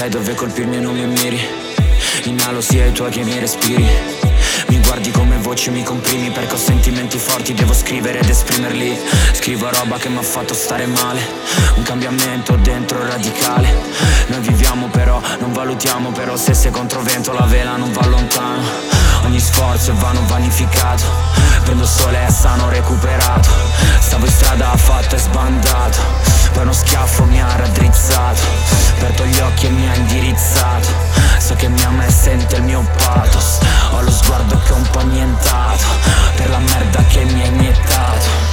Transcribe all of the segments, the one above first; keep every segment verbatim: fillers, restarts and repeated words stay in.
sai dove colpirmi e non mi miri. Inalo sia i tuoi che i miei respiri. Mi guardi come voce, mi comprimi perché ho sentimenti forti, devo scrivere ed esprimerli. Scrivo roba che mi ha fatto stare male, un cambiamento dentro radicale. Noi viviamo però, non valutiamo però, se sei contro vento la vela non va lontano. Ogni sforzo è vano vanificato, prendo sole e sano recuperato. Stavo in strada affatto e sbandato, poi uno schiaffo mi ha raddrizzato, aperto gli occhi e mi ha indirizzato. So che mi ama e sente il mio pathos, ho lo sguardo che è un po' annientato per la merda che mi ha iniettato.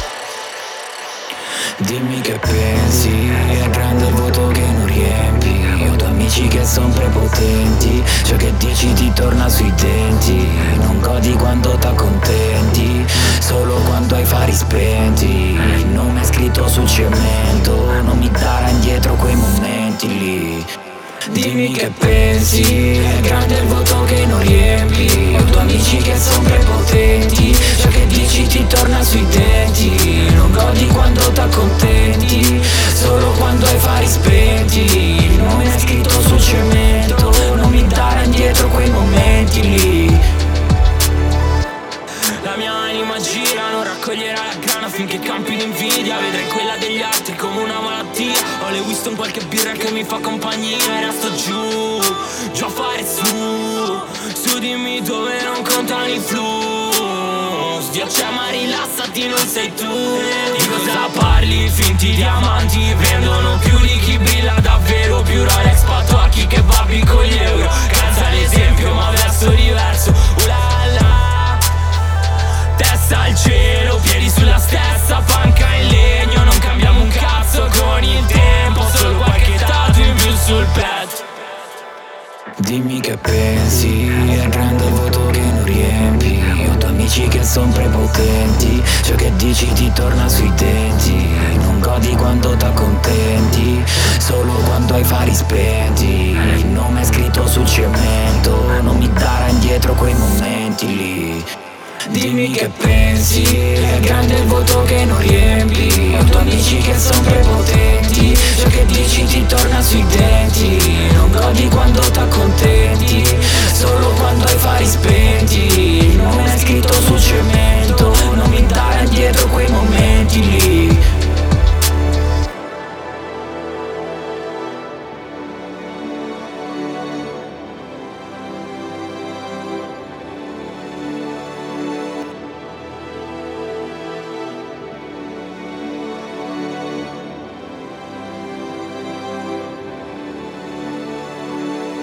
Dimmi che pensi, è grande il vuoto che non riempi. Ho due amici che son prepotenti, ciò che dici ti torna sui denti. Non godi quando t'accontenti, solo quando hai fari spenti. Il nome è scritto sul cemento, non mi darà indietro quei momenti lì. Dimmi che pensi, è grande il vuoto che non riempi. Ho due amici che son prepotenti, ciò che dici ti torna sui denti. Non godi quando t'accontenti, solo quando hai fari spenti. Il nome è scritto sul cemento, non mi dare indietro quei momenti lì. La mia anima gira, non raccoglierà la grana finché campi l'invidia. Vedrai quella degli altri come una malattia. Ho le Winston, qualche birra che mi fa compagnia e resto giù, giù a fare su. Su dimmi dove non contano i flus. Sdiaccia ma rilassati, non sei tu. Di cosa parli? Finti diamanti vendono più di chi brilla davvero. Più Rolex, patocchi che babbi con gli euro. Calza l'esempio ma verso diverso. Ulala, testa al cielo, piedi sulla stessa panca in legno. Non cambiamo un cazzo con il tempo, solo qualche tatu in più sul petto. Dimmi che pensi, è grande il vuoto che non riempi. Ho due amici che son prepotenti, ciò che dici ti torna sui denti. Non godi quando t'accontenti, solo quando hai fari spenti. Il nome è scritto sul cemento, non mi darà indietro quei momenti lì. Dimmi che pensi, è grande il vuoto che non riempi. Ho due amici che son prepotenti, ciò che dici ti torna sui denti. Non godi quando t'accontenti, solo quando hai fari spenti.